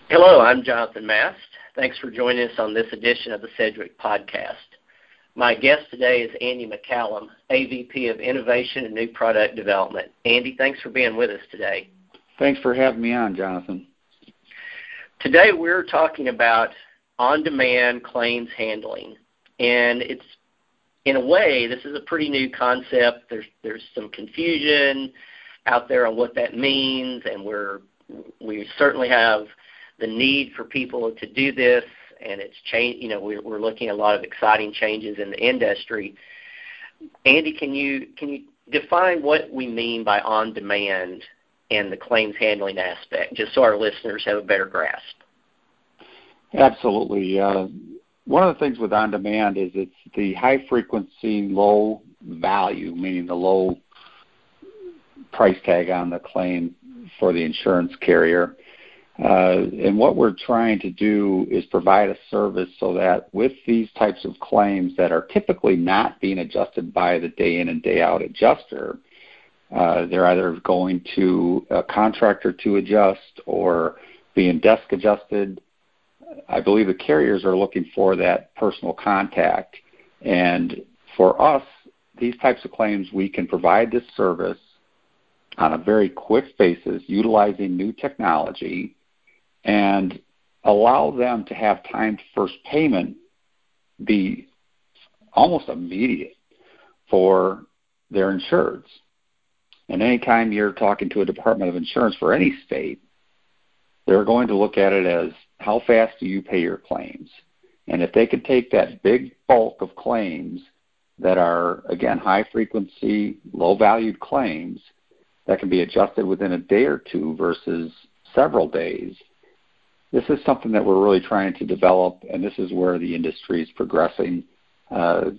Hello, I'm Jonathan Mast. Thanks for joining us on this edition of the Sedgwick Podcast. My guest today is Andy McCallum, AVP of Innovation and New Product Development. Andy, thanks for being with us today. Thanks for having me on, Jonathan. Today we're talking about on-demand claims handling, and it's, in a way, this is a pretty new concept. There's some confusion out there on what that means, and we certainly have the need for people to do this, and it's change. We're looking at a lot of exciting changes in the industry. Andy, can you define what we mean by on-demand and the claims handling aspect, just so our listeners have a better grasp? Absolutely. One of the things with on-demand is it's the high-frequency, low value, meaning the low price tag on the claim for the insurance carrier. And what we're trying to do is provide a service so that with these types of claims that are typically not being adjusted by the day in and day out adjuster, they're either going to a contractor to adjust or being desk adjusted. I believe the carriers are looking for that personal contact. And for us, these types of claims, we can provide this service on a very quick basis, utilizing new technology, and allow them to have time to first payment be almost immediate for their insureds. And anytime you're talking to a Department of Insurance for any state, they're going to look at it as how fast do you pay your claims? And if they can take that big bulk of claims that are, again, high-frequency, low-valued claims that can be adjusted within a day or two versus several days, this is something that we're really trying to develop, and this is where the industry is progressing, and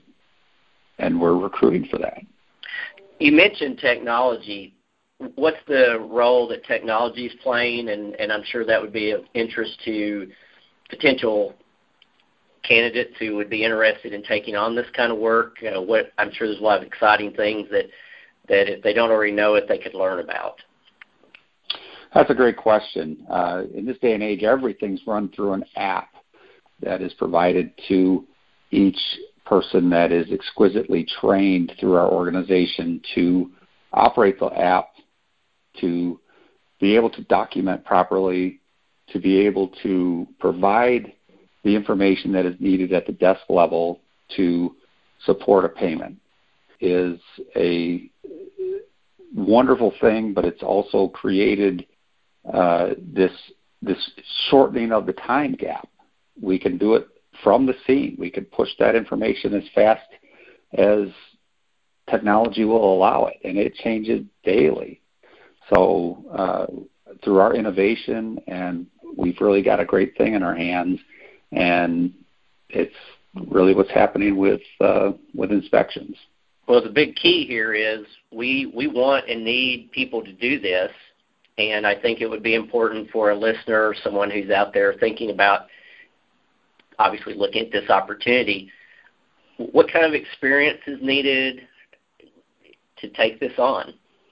we're recruiting for that. You mentioned technology. What's the role that technology is playing? And I'm sure that would be of interest to potential candidates who would be interested in taking on this kind of work. I'm sure there's a lot of exciting things that if they don't already know it, they could learn about. That's a great question. In this day and age, everything's run through an app that is provided to each person that is exquisitely trained through our organization to operate the app, to be able to document properly, to be able to provide the information that is needed at the desk level to support a payment. Is a wonderful thing, but it's also created this shortening of the time gap. We can do it from the scene. We can push that information as fast as technology will allow it, and it changes daily. So through our innovation, and we've really got a great thing in our hands, and it's really what's happening with inspections. Well, the big key here is we want and need people to do this, and I think it would be important for a listener, someone who's out there thinking about obviously looking at this opportunity, what kind of experience is needed to take this on?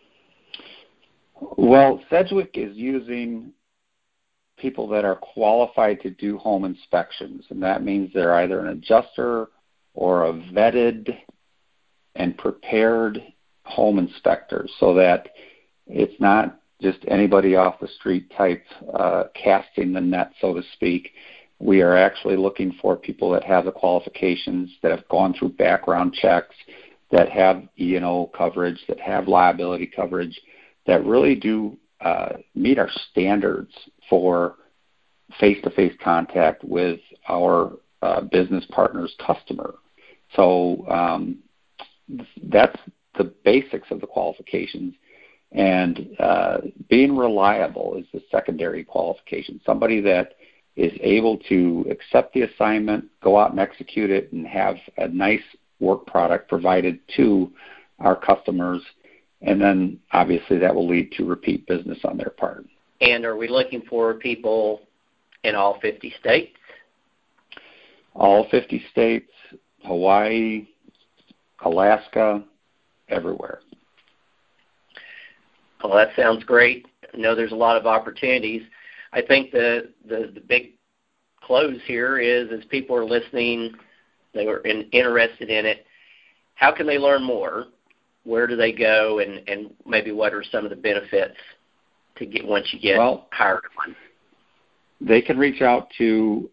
Well, Sedgwick is using people that are qualified to do home inspections, and that means they're either an adjuster or a vetted and prepared home inspector, so that it's not just anybody off the street type casting the net, so to speak. We are actually looking for people that have the qualifications, that have gone through background checks, that have E&O coverage, that have liability coverage, that really do meet our standards for face-to-face contact with our business partner's customer. So that's the basics of the qualifications. And being reliable is the secondary qualification. Somebody that is able to accept the assignment, go out and execute it, and have a nice work product provided to our customers. And then, obviously, that will lead to repeat business on their part. And are we looking for people in all 50 states? All 50 states, Hawaii, Alaska, everywhere. Well, that sounds great. I know there's a lot of opportunities. I think the big close here is, as people are listening, they were interested in it, how can they learn more? Where do they go, and maybe what are some of the benefits to get once you get hired on? They can reach out to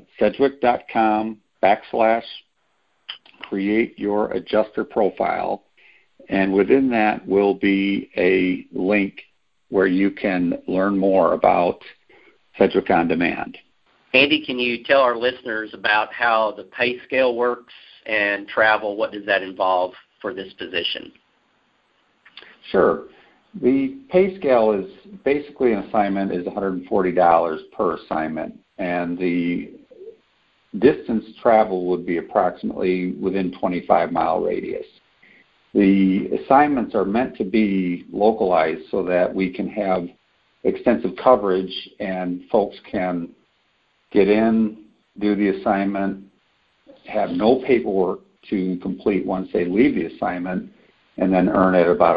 sedgwick.com/create your adjuster profile, and within that will be a link where you can learn more about Sedgwick On Demand. Andy, can you tell our listeners about how the pay scale works and travel? What does that involve for this position? Sure. The pay scale is basically an assignment is $140 per assignment, and the distance travel would be approximately within 25-mile radius. The assignments are meant to be localized so that we can have extensive coverage and folks can get in, do the assignment, have no paperwork to complete once they leave the assignment, and then earn at about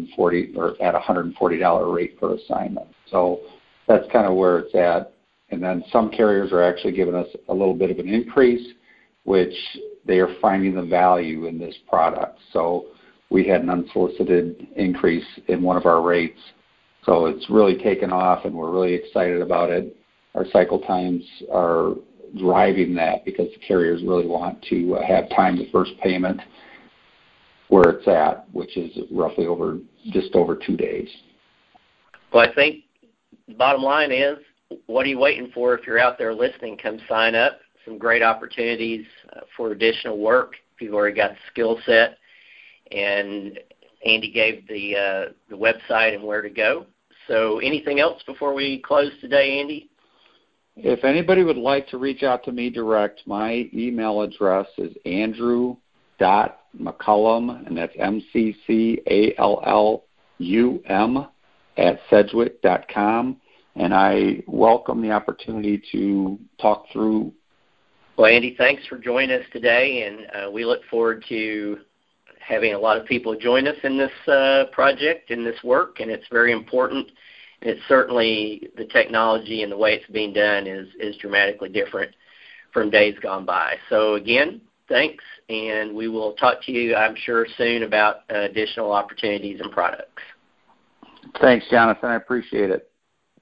$140 rate per assignment. So that's kind of where it's at. And then some carriers are actually giving us a little bit of an increase, which they are finding the value in this product. So we had an unsolicited increase in one of our rates. So it's really taken off, and we're really excited about it. Our cycle times are driving that because the carriers really want to have time to first payment where it's at, which is roughly just over 2 days. Well, I think the bottom line is, what are you waiting for? If you're out there listening, come sign up. Some great opportunities for additional work if you've already got the skill set. And Andy gave the website and where to go. So anything else before we close today, Andy? If anybody would like to reach out to me direct, my email address is andrew.mccallum, and that's MCCALLUM @sedgwick.com, and I welcome the opportunity to talk through. Well, Andy, thanks for joining us today, and we look forward to having a lot of people join us in this project, in this work, and it's very important. And it's certainly the technology and the way it's being done is dramatically different from days gone by. So again, thanks, and we will talk to you, I'm sure, soon about additional opportunities and products. Thanks, Jonathan. I appreciate it.